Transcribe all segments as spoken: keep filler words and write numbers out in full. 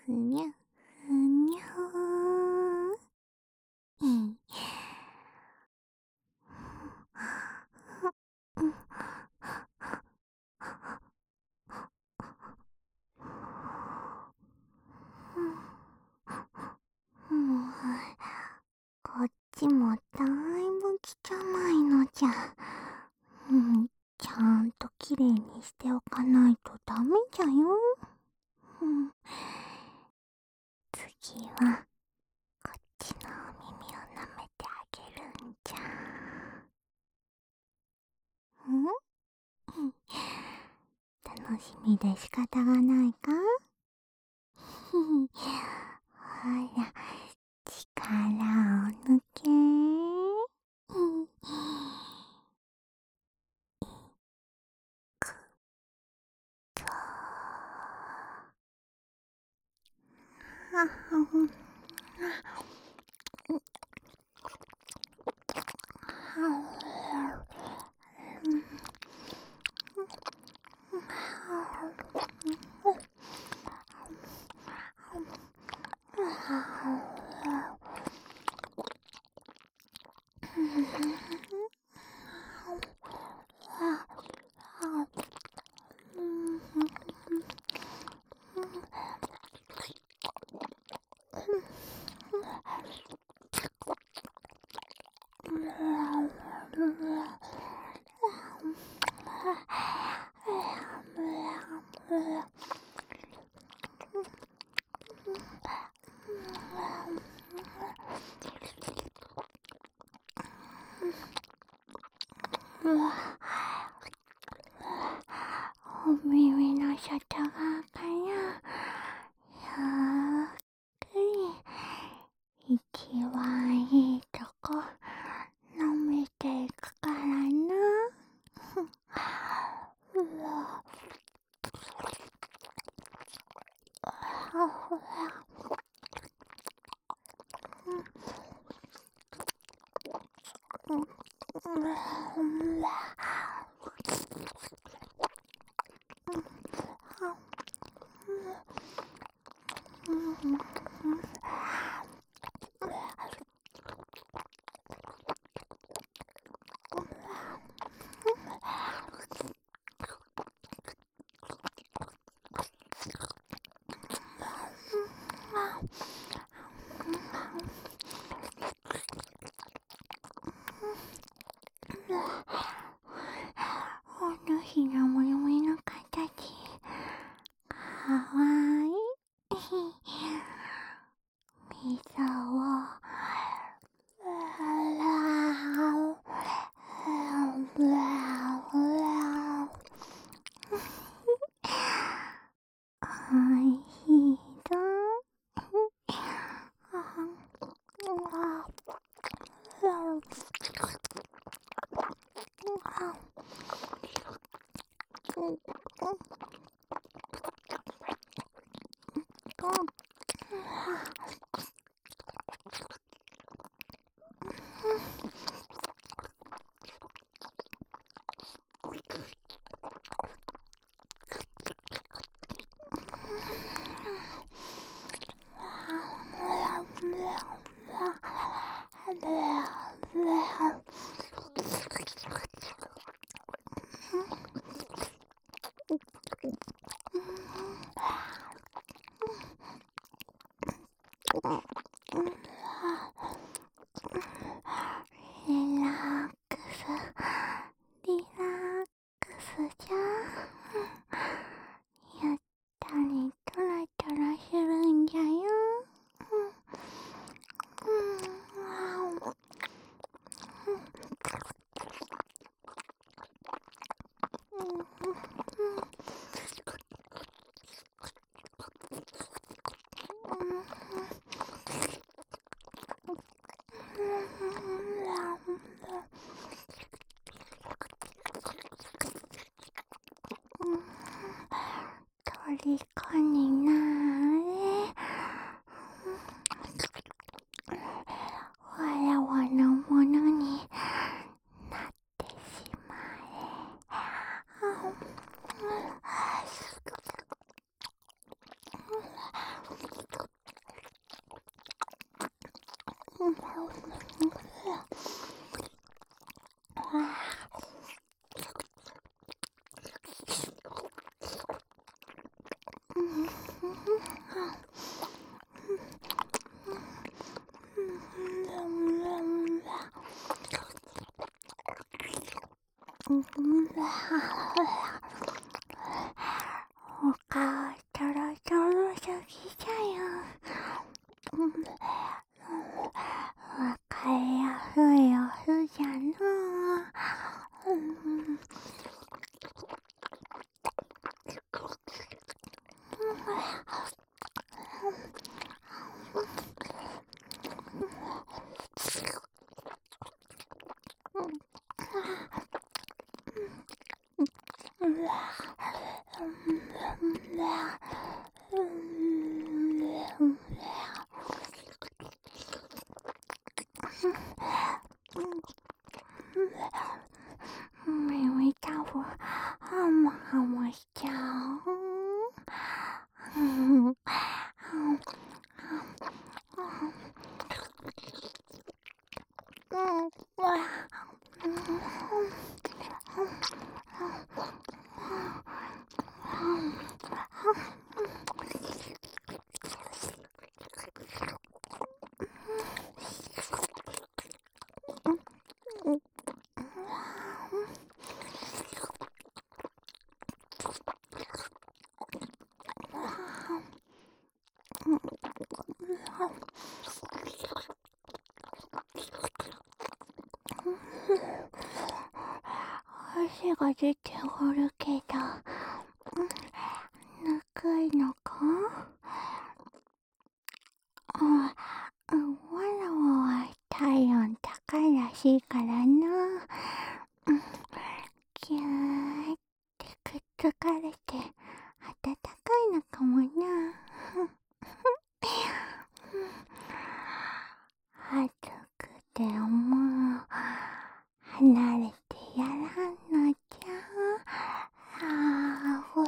ふにゃ、ふにゃー。うん。うん。うん。こっちもだいぶ汚いのじゃ。うん、ちゃんときれいにしておかないとダメじゃよ。うん、次はこっちのお耳を舐めてあげるんじゃ。うん、楽しみで仕方がないか。ほら、力を抜け。うん、くと。あうんお耳の外側からゆっくり一番いいとこ舐めていくからな。うわこの日のもよもの形かわいい。みそをおいしいぞ。リラックス、リラックスじゃ。ゆったりトラトラするんじゃよ。虜になれ。わらわのものになってしまえ。 お顔トロトロすぎだよ。わかりやすいやつじゃな。耳たぶハマハマしちゃう。汗が出ておるけど、ぬくいのか？あ、わらわは体温高いらしいからな。ぎゅーってくっつかれて暖かいのかもな。暑くてもう離れてやらんのじゃ。あー、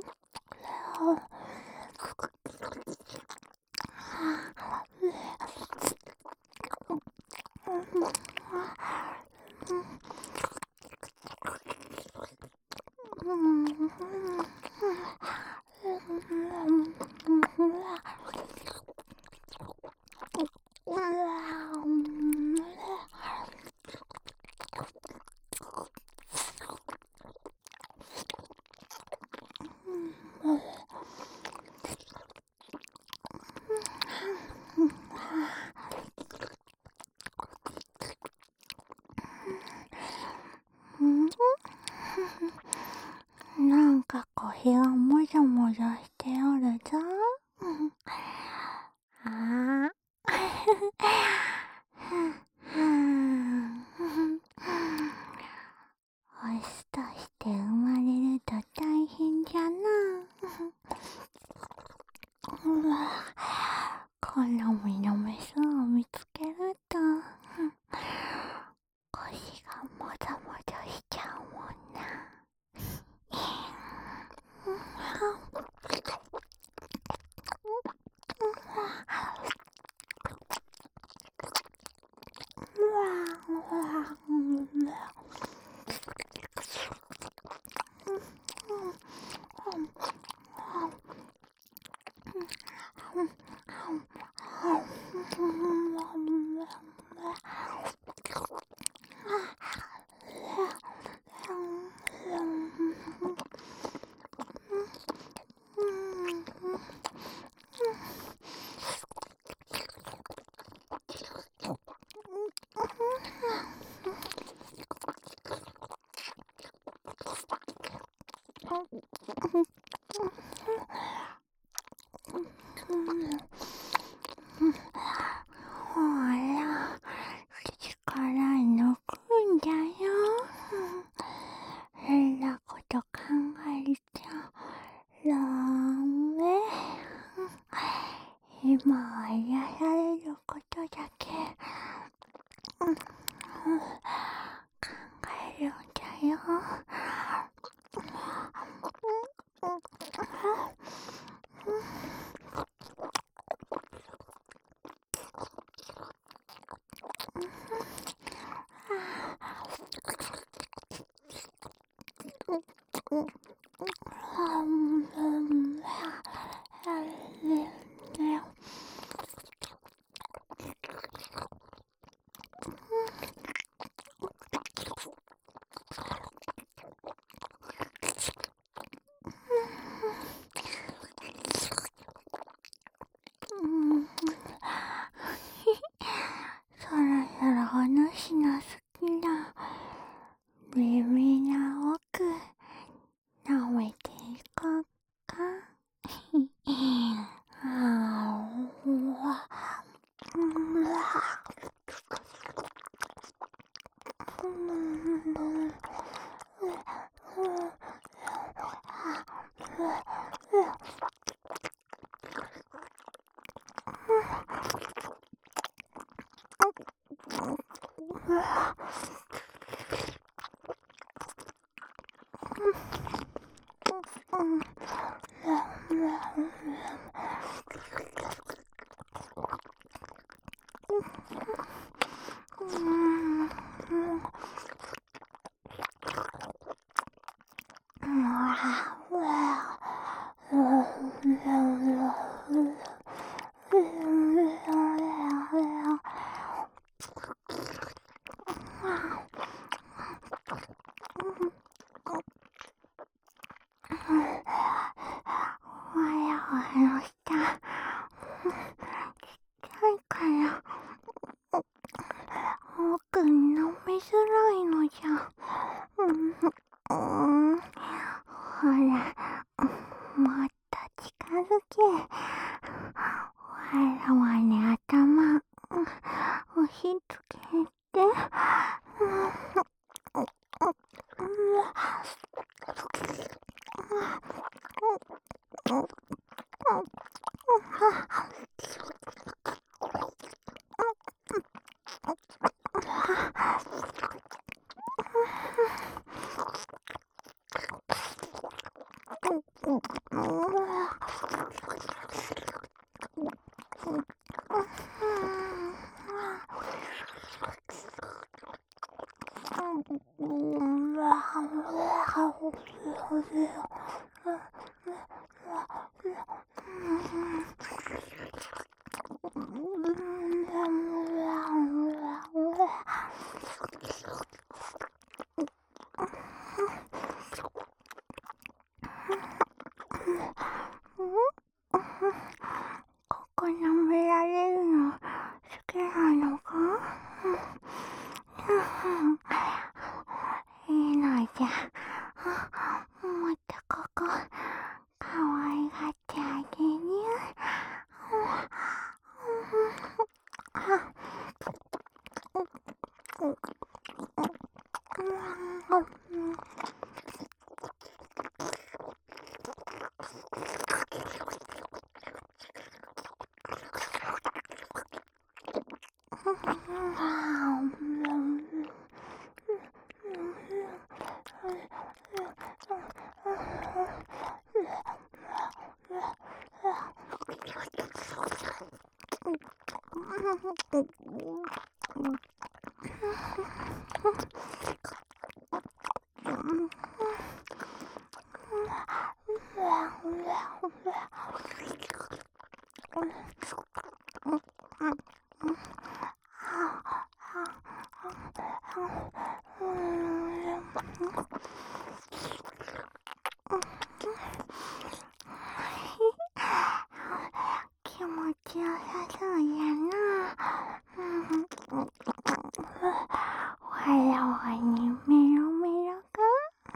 なんか腰がもじょもじょしておるぞ。あオスとして生まれると大変じゃな。うわ、好みのメスを見つけると腰がもぞもぞしちゃうもんな。ほら、力抜くんだよ。変なこと考えちゃダメ。今は癒されることだけ考えるんだよ。 の下、ちっちゃいから、奥に飲みづらいのじゃ。うん、うん、ほら、もっと近づけ。わらわに頭、押し付けて。ここ舐められるの好きなのか？いいのじゃ。もっとここ、かわいがってあげるよ。気持ちよさそうやな。わらわにメロメロか？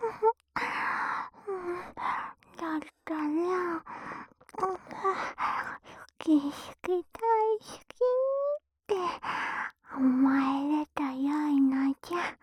だったら、好き好き大好きって思えると良いのじゃ。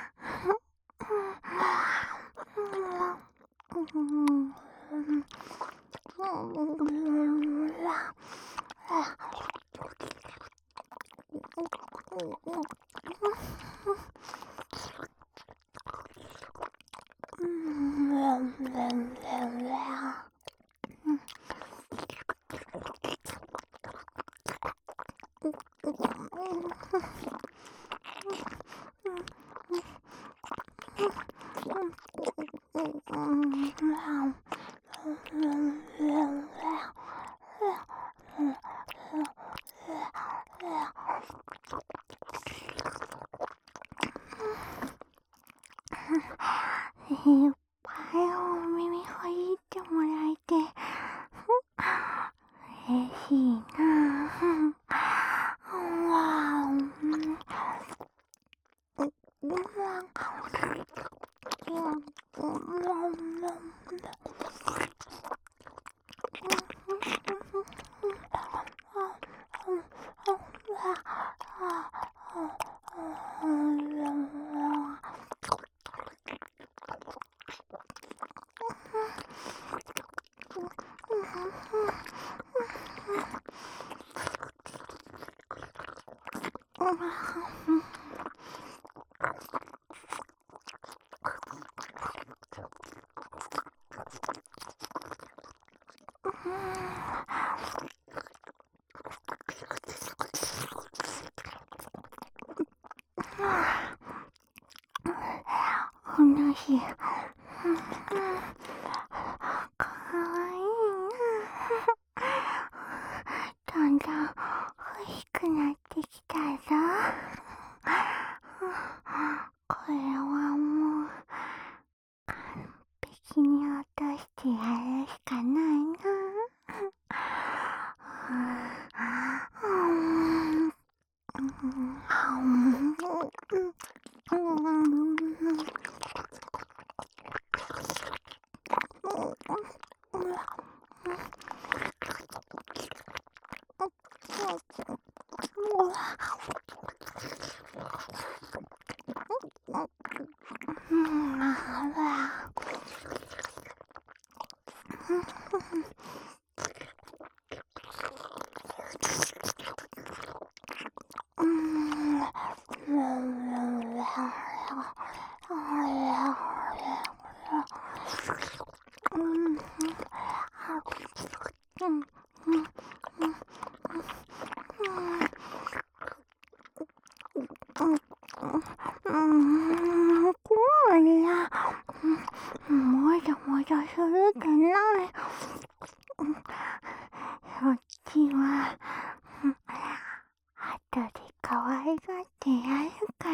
いっぱいお耳ほじってもらえて嬉しいな。お主、かわいいな。 だんだん欲しくなってきたぞ。これはもう完璧に落としてやるしかないな。もじゃもじゃするでない。そっちは後で可愛がってやるから。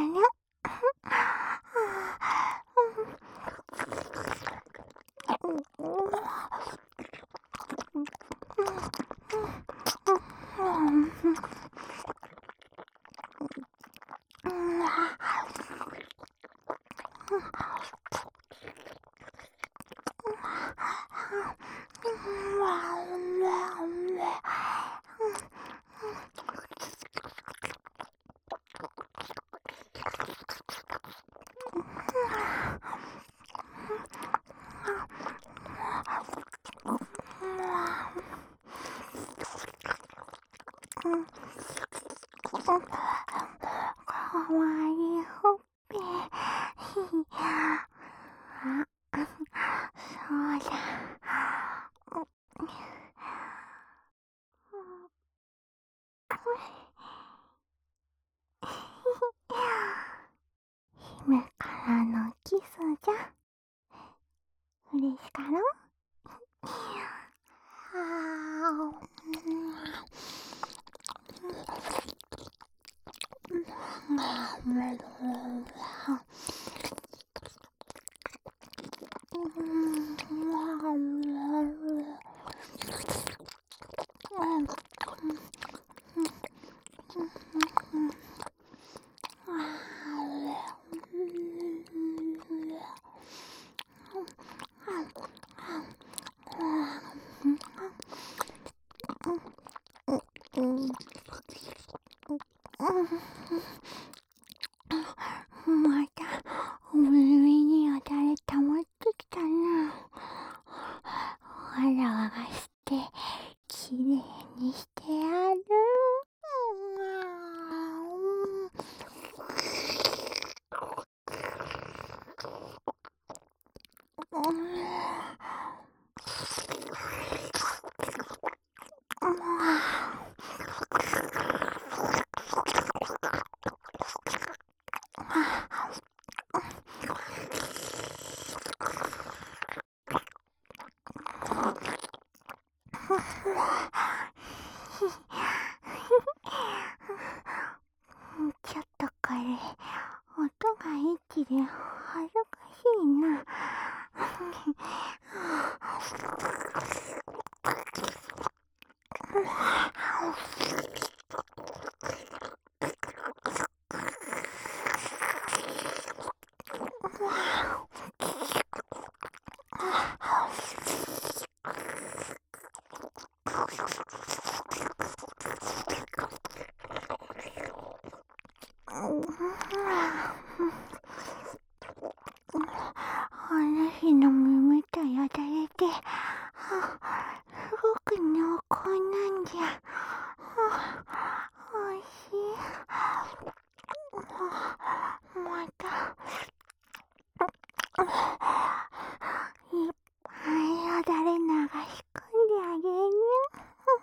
かわいいほっぺ。そうだ。姫からのキスじゃ。嬉しかろ？またお目に当たれたまってきたな。わらわがしてきれいにしてやる。ちょっとこれ音が一で恥ずかしいな。話の耳とよだれて、すごく濃厚なんじゃ。おいしい。またいっぱいよだれ流し込んであげる。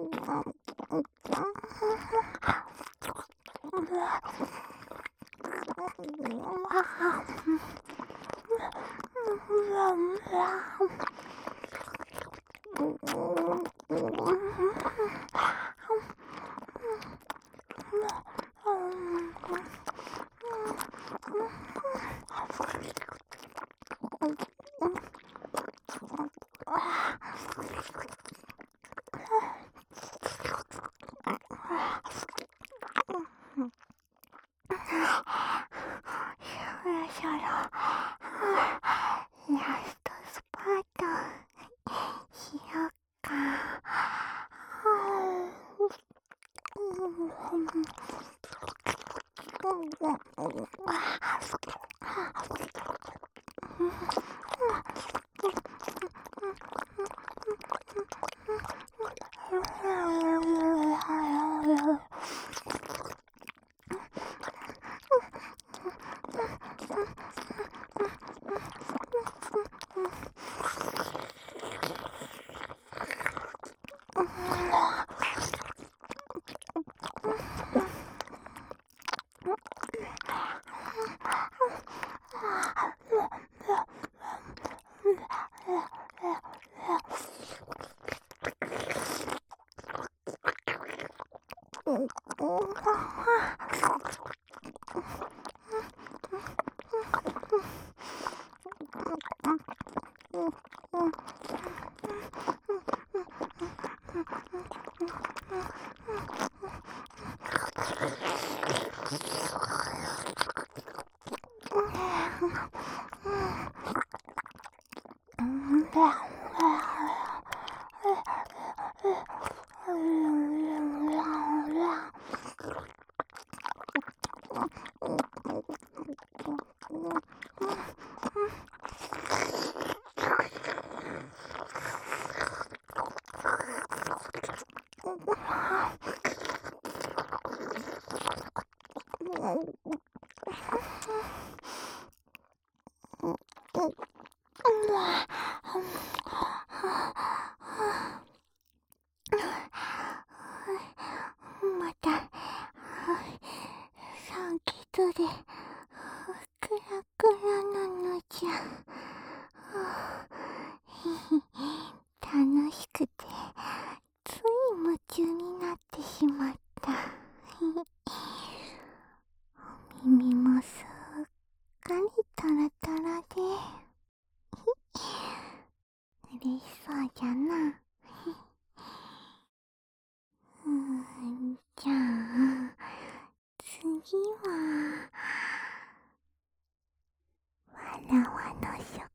そろラストスパートしよっか。また酸欠でクラクラなのじゃ。楽しくてつい夢中になってしまった。お耳もすっかりタラタラで嬉しそうじゃな。うーん、じゃあ次はわらわの食